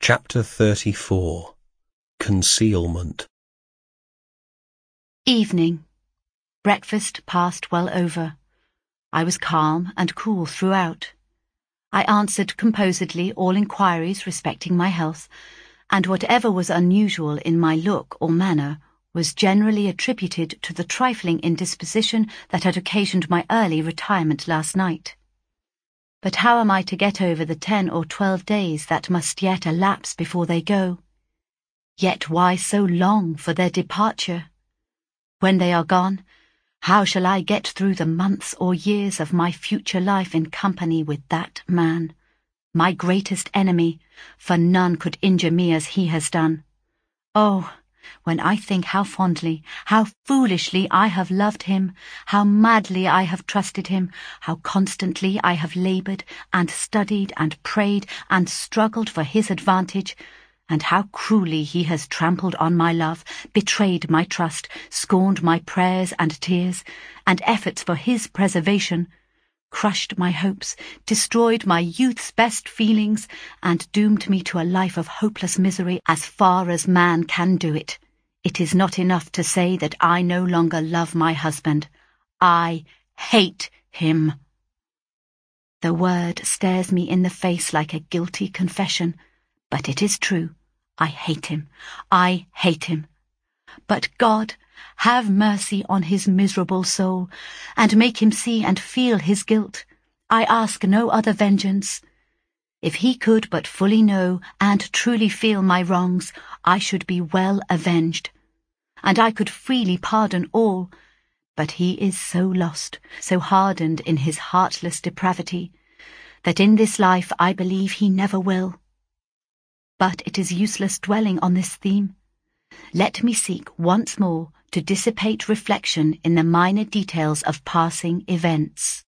Chapter 34. Concealment. Evening. Breakfast passed well over. I was calm and cool throughout. I answered composedly all inquiries respecting my health, and whatever was unusual in my look or manner was generally attributed to the trifling indisposition that had occasioned my early retirement last night. But how am I to get over the 10 or 12 days that must yet elapse before they go? Yet why so long for their departure? When they are gone, how shall I get through the months or years of my future life in company with that man, my greatest enemy, for none could injure me as he has done? Oh, when I think how fondly, how foolishly I have loved him, how madly I have trusted him, how constantly I have laboured and studied and prayed and struggled for his advantage, and how cruelly he has trampled on my love, betrayed my trust, scorned my prayers and tears, and efforts for his preservation, crushed my hopes, destroyed my youth's best feelings, and doomed me to a life of hopeless misery as far as man can do it. It is not enough to say that I no longer love my husband. I hate him. The word stares me in the face like a guilty confession, but it is true. I hate him. I hate him. But God, have mercy on his miserable soul, and make him see and feel his guilt. I ask no other vengeance. If he could but fully know and truly feel my wrongs, I should be well avenged, and I could freely pardon all. But he is so lost, so hardened in his heartless depravity, that in this life I believe he never will. But it is useless dwelling on this theme. Let me seek once more to dissipate reflection in the minor details of passing events.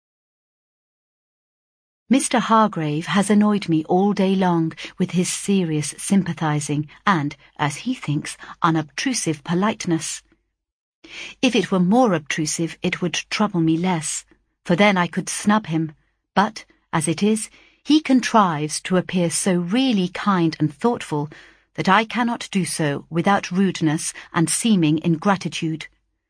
Mr. Hargrave has annoyed me all day long with his serious sympathizing and, as he thinks, unobtrusive politeness. If it were more obtrusive, it would trouble me less, for then I could snub him. But, as it is, he contrives to appear so really kind and thoughtful that I cannot do so without rudeness and seeming ingratitude.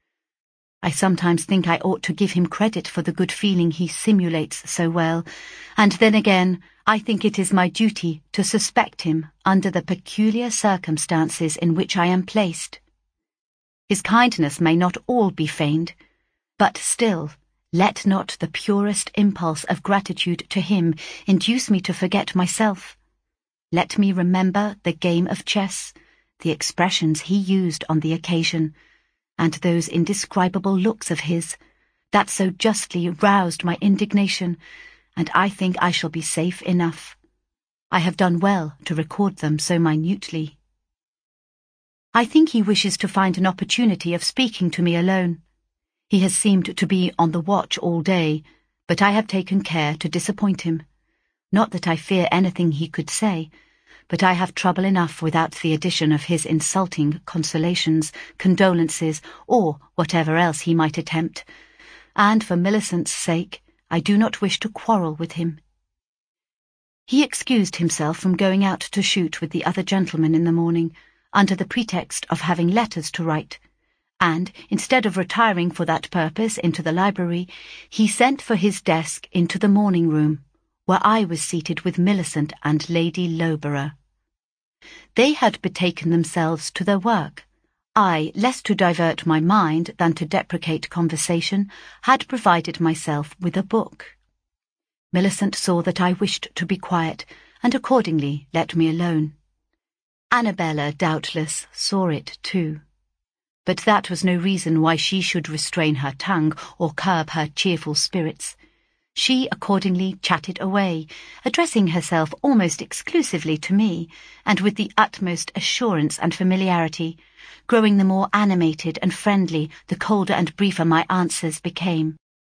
I sometimes think I ought to give him credit for the good feeling he simulates so well, and then again I think it is my duty to suspect him under the peculiar circumstances in which I am placed. His kindness may not all be feigned, but still, let not the purest impulse of gratitude to him induce me to forget myself. Let me remember the game of chess, the expressions he used on the occasion, and those indescribable looks of his, that so justly roused my indignation, and I think I shall be safe enough. I have done well to record them so minutely. I think he wishes to find an opportunity of speaking to me alone. He has seemed to be on the watch all day, but I have taken care to disappoint him. Not that I fear anything he could say, but I have trouble enough without the addition of his insulting consolations, condolences, or whatever else he might attempt, and for Millicent's sake I do not wish to quarrel with him. He excused himself from going out to shoot with the other gentlemen in the morning, under the pretext of having letters to write, and, instead of retiring for that purpose into the library, he sent for his desk into the morning-room, where I was seated with Millicent and Lady Loughborough. They had betaken themselves to their work. I, less to divert my mind than to deprecate conversation, had provided myself with a book. Millicent saw that I wished to be quiet, and accordingly let me alone. Annabella, doubtless, saw it too. But that was no reason why she should restrain her tongue or curb her cheerful spirits. She accordingly chatted away, addressing herself almost exclusively to me, and with the utmost assurance and familiarity, growing the more animated and friendly the colder and briefer my answers became.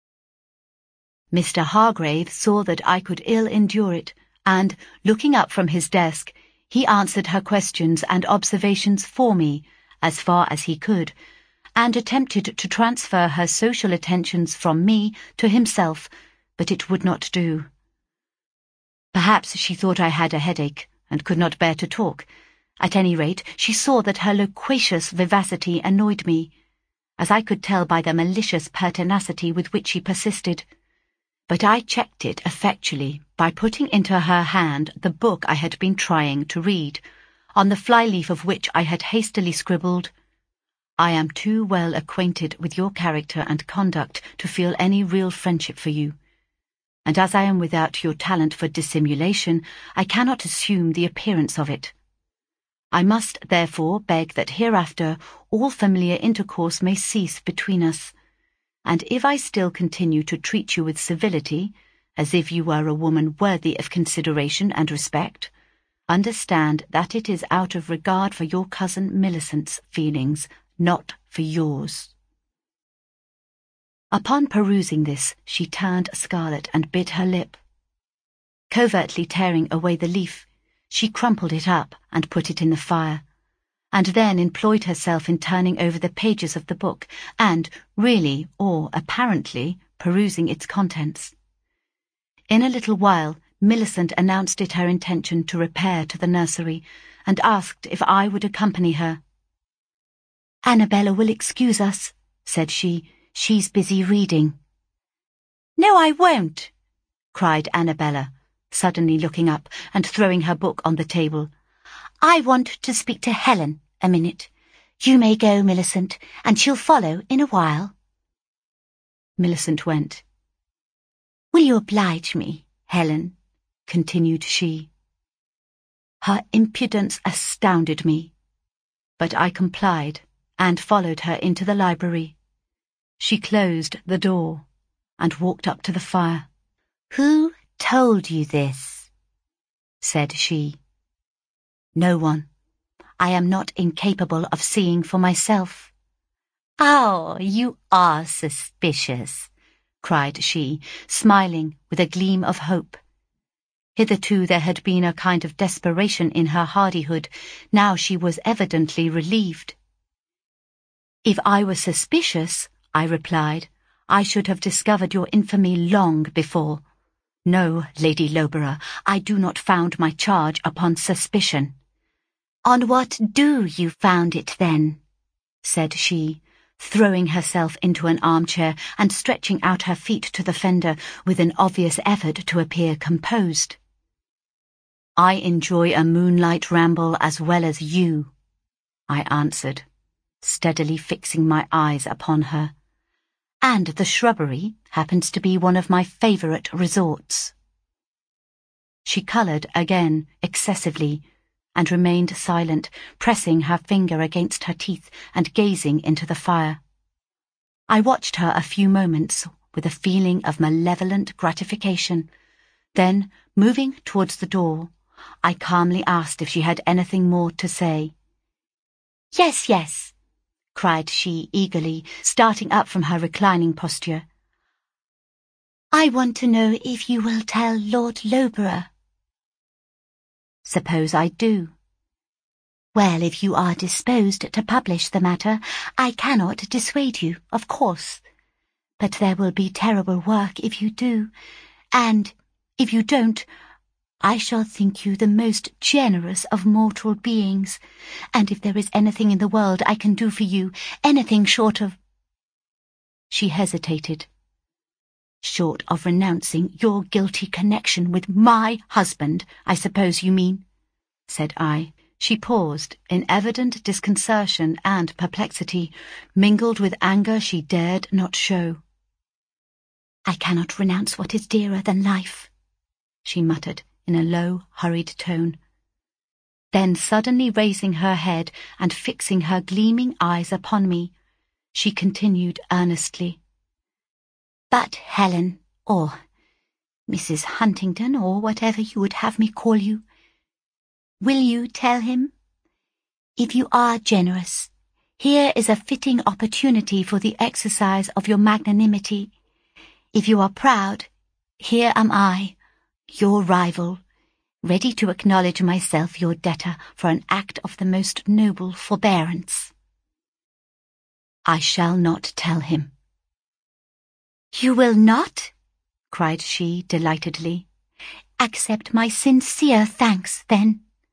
Mr. Hargrave saw that I could ill endure it, and, looking up from his desk, he answered her questions and observations for me, as far as he could, and attempted to transfer her social attentions from me to himself, but it would not do. Perhaps she thought I had a headache, and could not bear to talk. At any rate, she saw that her loquacious vivacity annoyed me, as I could tell by the malicious pertinacity with which she persisted. But I checked it effectually by putting into her hand the book I had been trying to read, on the flyleaf of which I had hastily scribbled, "I am too well acquainted with your character and conduct to feel any real friendship for you, and as I am without your talent for dissimulation, I cannot assume the appearance of it. I must therefore beg that hereafter all familiar intercourse may cease between us, and if I still continue to treat you with civility, as if you were a woman worthy of consideration and respect, understand that it is out of regard for your cousin Millicent's feelings, not for yours." Upon perusing this, she turned scarlet and bit her lip. Covertly tearing away the leaf, she crumpled it up and put it in the fire, and then employed herself in turning over the pages of the book and, really or apparently, perusing its contents. In a little while, Millicent announced it her intention to repair to the nursery, and asked if I would accompany her. "Annabella will excuse us," said she. "She's busy reading." "No, I won't," cried Annabella, suddenly looking up and throwing her book on the table. "I want to speak to Helen a minute. You may go, Millicent, and she'll follow in a while." Millicent went. "Will you oblige me, Helen?" continued she. Her impudence astounded me, but I complied and followed her into the library. She closed the door and walked up to the fire. "Who told you this?" said she. "No one. I am not incapable of seeing for myself." "Oh, you are suspicious," cried she, smiling with a gleam of hope. Hitherto there had been a kind of desperation in her hardihood. Now she was evidently relieved. "If I were suspicious," I replied, "I should have discovered your infamy long before. No, Lady Loughborough, I do not found my charge upon suspicion." "On what do you found it, then?" said she, throwing herself into an armchair and stretching out her feet to the fender with an obvious effort to appear composed. "I enjoy a moonlight ramble as well as you," I answered, steadily fixing my eyes upon her. "And the shrubbery happens to be one of my favourite resorts." She coloured again, excessively, and remained silent, pressing her finger against her teeth and gazing into the fire. I watched her a few moments with a feeling of malevolent gratification. Then, moving towards the door, I calmly asked if she had anything more to say. "Yes, yes," cried she eagerly, starting up from her reclining posture. "I want to know if you will tell Lord Loughborough." "Suppose I do?" "Well, if you are disposed to publish the matter, I cannot dissuade you, of course. But there will be terrible work if you do, and if you don't, I shall think you the most generous of mortal beings, and if there is anything in the world I can do for you, anything short of—" She hesitated. "Short of renouncing your guilty connection with my husband, I suppose you mean," said I. She paused, in evident disconcertion and perplexity, mingled with anger she dared not show. "I cannot renounce what is dearer than life," she muttered in a low, hurried tone. Then, suddenly raising her head and fixing her gleaming eyes upon me, she continued earnestly. "But Helen, or Mrs. Huntingdon, or whatever you would have me call you, will you tell him? If you are generous, here is a fitting opportunity for the exercise of your magnanimity. If you are proud, here am I, your rival, ready to acknowledge myself your debtor for an act of the most noble forbearance." "I shall not tell him." "You will not?" cried she delightedly. "Accept my sincere thanks, then.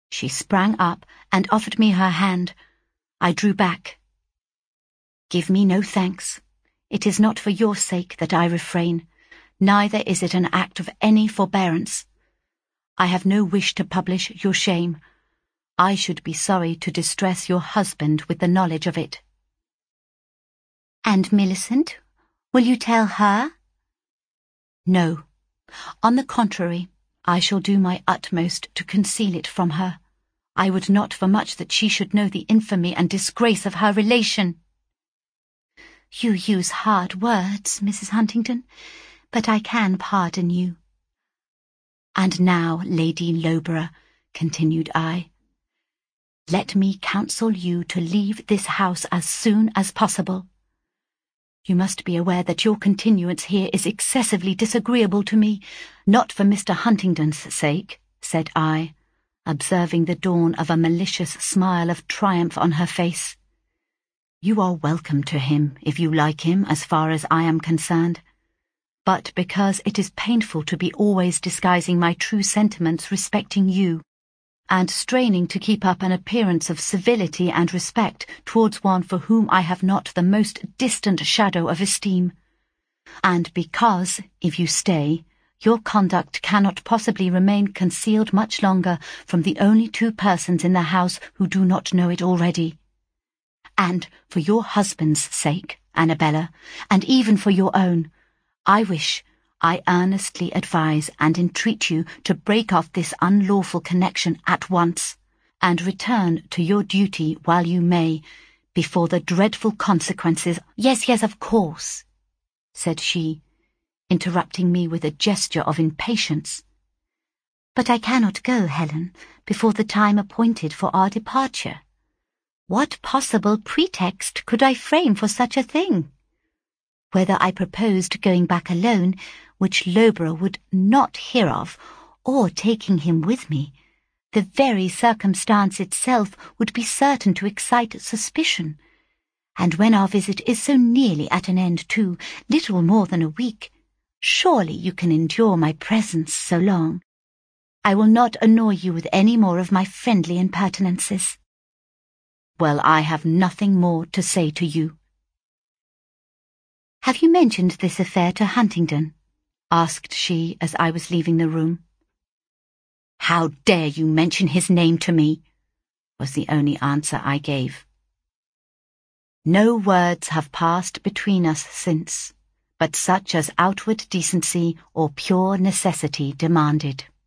She sprang up and offered me her hand. I drew back. Give me no thanks. It is not for your sake that I refrain, neither is it an act of any forbearance. I have no wish to publish your shame. I should be sorry to distress your husband with the knowledge of it. And Millicent? Will you tell her? No. On the contrary, I shall do my utmost to conceal it from her. I would not for much that she should know the infamy and disgrace of her relation. You use hard words, Mrs. Huntingdon, but I can pardon you. And now, Lady Loughborough, continued I, let me counsel you to leave this house as soon as possible. You must be aware that your continuance here is excessively disagreeable to me, not for Mr. Huntingdon's sake, said I, observing the dawn of a malicious smile of triumph on her face. You are welcome to him, if you like him, as far as I am concerned. But because it is painful to be always disguising my true sentiments respecting you, and straining to keep up an appearance of civility and respect towards one for whom I have not the most distant shadow of esteem, and because, if you stay, your conduct cannot possibly remain concealed much longer from the only two persons in the house who do not know it already. And for your husband's sake, Annabella, and even for your own, I earnestly advise and entreat you to break off this unlawful connection at once, and return to your duty while you may, before the dreadful consequences— Yes, of course, said she, interrupting me with a gesture of impatience. But I cannot go, Helen, before the time appointed for our departure. What possible pretext could I frame for such a thing? Whether I proposed going back alone, which Loughborough would not hear of, or taking him with me, the very circumstance itself would be certain to excite suspicion. And when our visit is so nearly at an end too, little more than a week, surely you can endure my presence so long. I will not annoy you with any more of my friendly impertinences. Well, I have nothing more to say to you. Have you mentioned this affair to Huntingdon? Asked she as I was leaving the room. How dare you mention his name to me? Was the only answer I gave. No words have passed between us since, but such as outward decency or pure necessity demanded.